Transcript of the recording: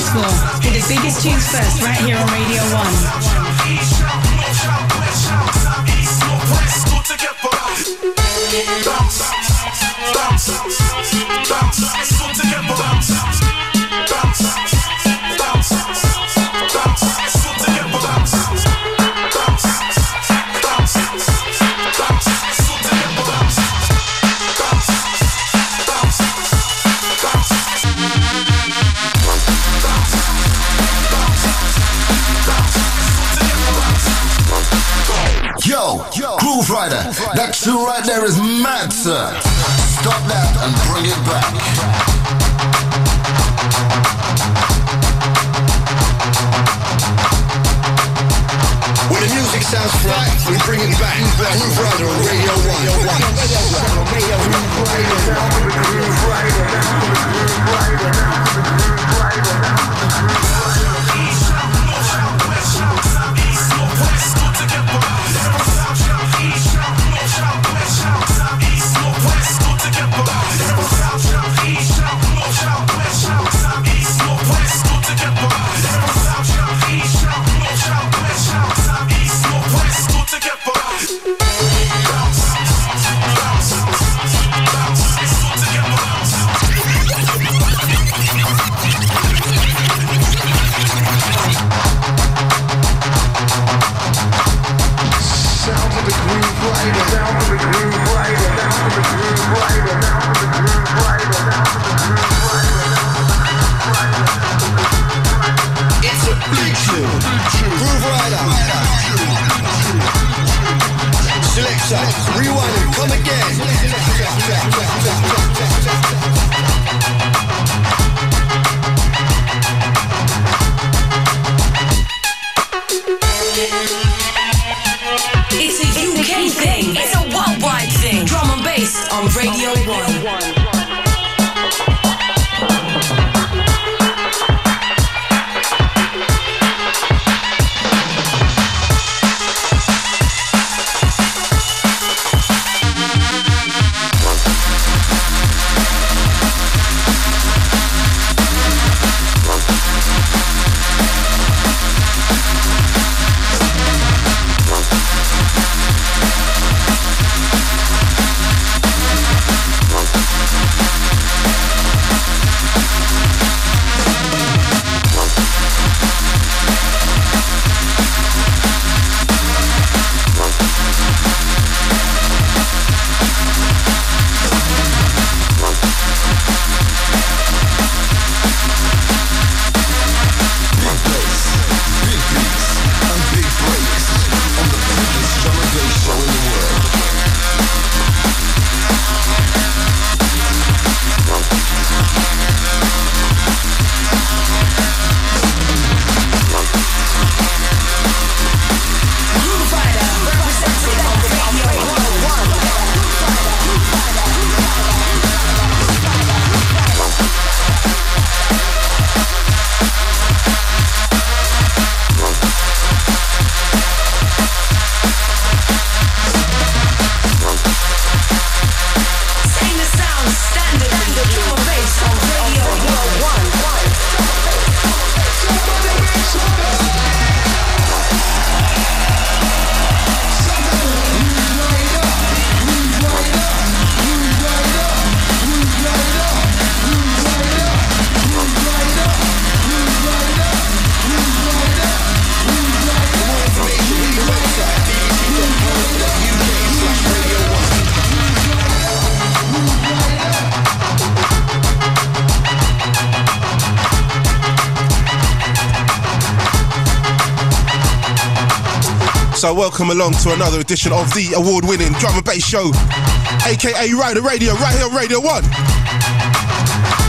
dance floor with the biggest tunes first right here on Radio 1. Groove Rider, that tune right there is mad, sir. Stop that and bring it back. When the music sounds flat, we bring it back. Groove Rider on Radio 1. Rewind and come again. It's a UK thing. It's a worldwide thing. Drum and bass on Radio 1. So welcome along to another edition of the award-winning drum and bass show, aka Rider Radio, right here on Radio 1.